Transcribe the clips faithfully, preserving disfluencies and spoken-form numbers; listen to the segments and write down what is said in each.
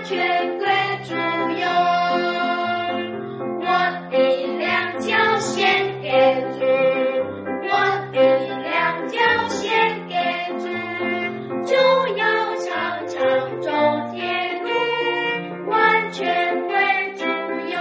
全归主用。我的两脚献给主，我的两脚献给主，就要常常走天路，完全归主用。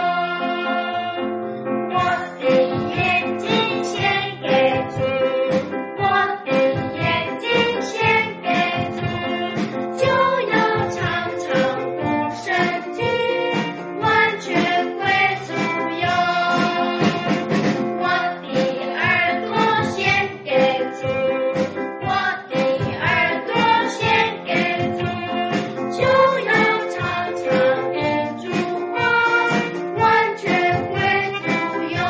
我的眼睛献给主，我的眼睛献给主，就要常常读圣经，完全归主用。我的耳朵献给主，我的耳朵献给主，就要常常听主话，完全归主用。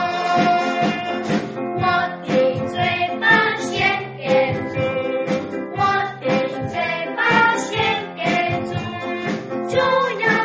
我的嘴巴献给主，我的嘴巴献给主，就要